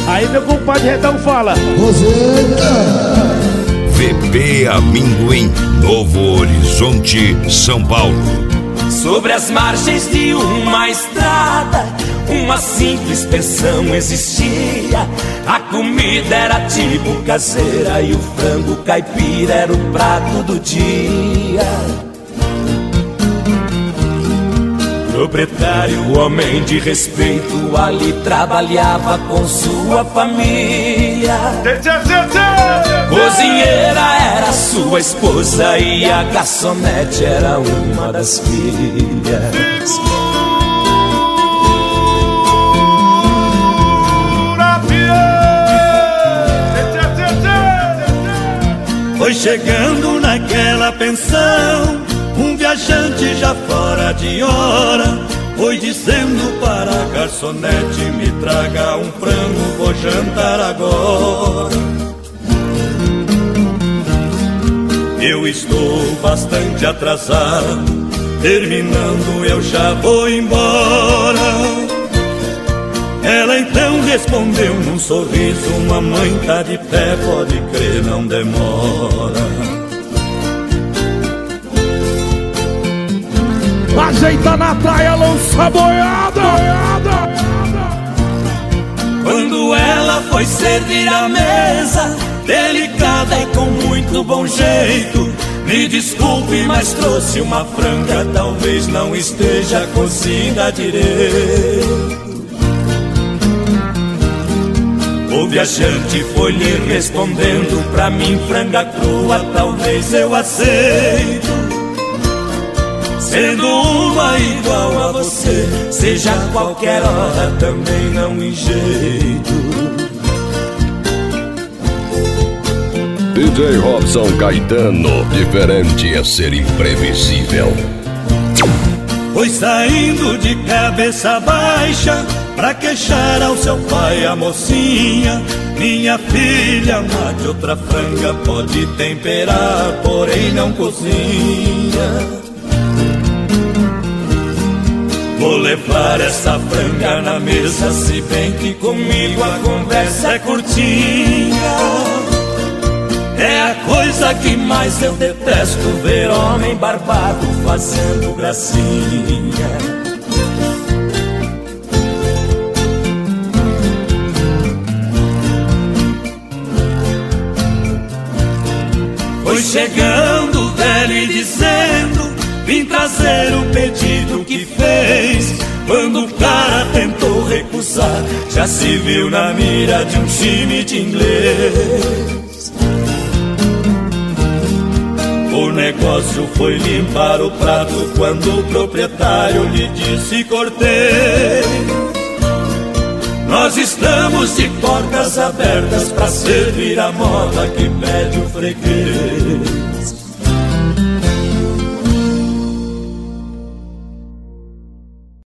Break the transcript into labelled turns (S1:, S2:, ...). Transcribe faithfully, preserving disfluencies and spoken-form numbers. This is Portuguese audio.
S1: Aí meu compadre Redão fala:
S2: Roseta.
S3: V P Amendoim, Novo Horizonte, São Paulo.
S4: Sobre as margens de uma estrada, uma simples pensão existia. A comida era tipo caseira e o frango caipira era o prato do dia. Proprietário, homem de respeito, ali trabalhava com sua família. Cozinheira era sua esposa e a garçonete era uma das filhas.
S5: Foi chegando naquela pensão um viajante já fora de hora. Foi dizendo para a garçonete: me traga um frango, vou jantar agora. Eu estou bastante atrasado, terminando eu já vou embora. Ela então respondeu num sorriso: mamãe tá de pé, pode crer, não demora.
S1: Ajeita na praia, lança boiada.
S4: Quando ela foi servir a mesa, delicada e com muito bom jeito: me desculpe, mas trouxe uma franga, talvez não esteja cozida direito. O viajante foi lhe respondendo: pra mim franga crua talvez eu aceito. Sendo uma igual a você, seja a qualquer hora, também não em jeito.
S3: D J Robson Caetano, diferente é ser imprevisível.
S5: Foi saindo de cabeça baixa pra queixar ao seu pai a mocinha: minha filha, mate outra franga, pode temperar, porém não cozinha. Vou levar essa franga na mesa, se bem que comigo a conversa é curtinha. É a coisa que mais eu detesto, ver homem barbado fazendo gracinha. Foi chegando o velho e dizendo: vim trazer o pedido que fez. Quando o cara tentou recusar, já se viu na mira de um time de inglês. O negócio foi limpar o prato quando o proprietário lhe disse: cortei. Nós estamos de portas abertas pra servir a moda que pede o freguês.